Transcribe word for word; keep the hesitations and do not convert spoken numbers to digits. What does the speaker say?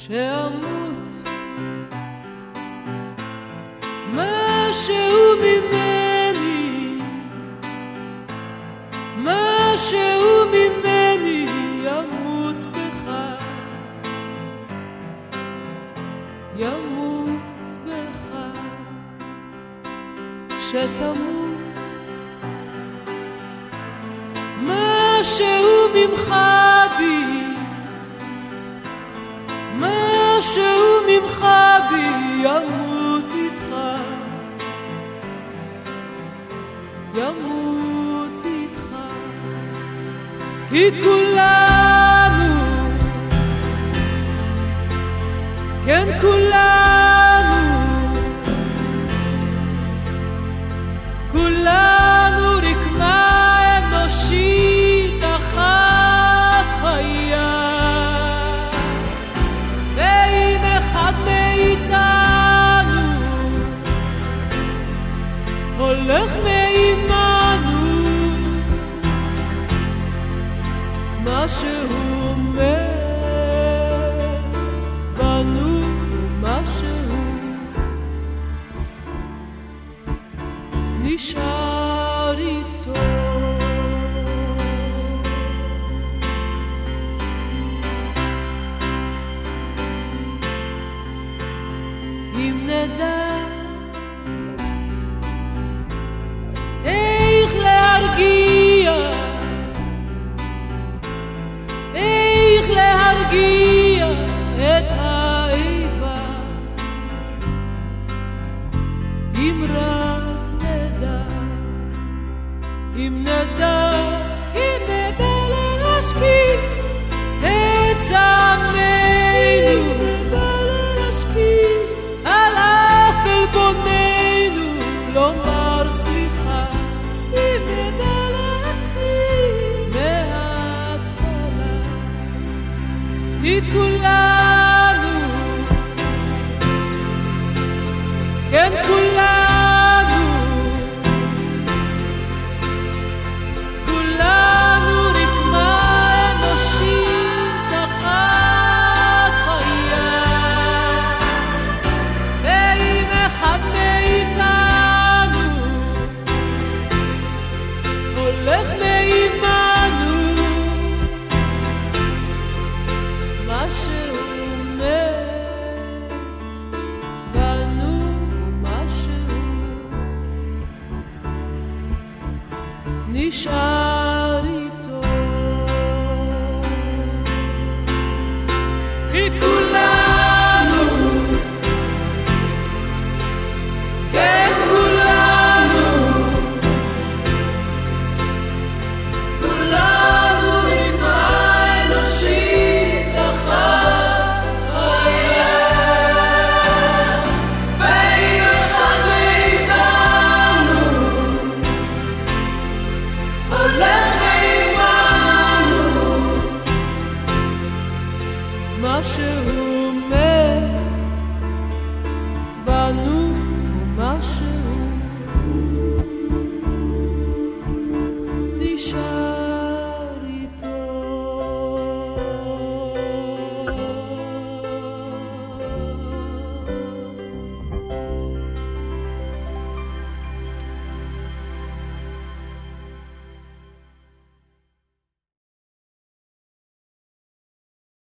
שאמות משהו ממני, משהו ממני ימות בך, ימות בך, כשתמות משהו ממך בי, משהו ממך בי ימות איתך, ימות איתך, כי כולנו, כן כולנו, כולנו רקמה אנושית אחת חיה, ואם אחד מאיתנו הולך מעימנו, משהו מת בנו, משהו נשאר איתו. אם נדע איך להרגיע, איך להרגיע את האיבה, אם רק נדע, אם נדע, אם נדע להשקיט את זעמנו, נדע להשקיט על אף עלבוננו, לומר סליחה, אם נדע להתחיל מההתחלה, כי כולנו, כן כולנו,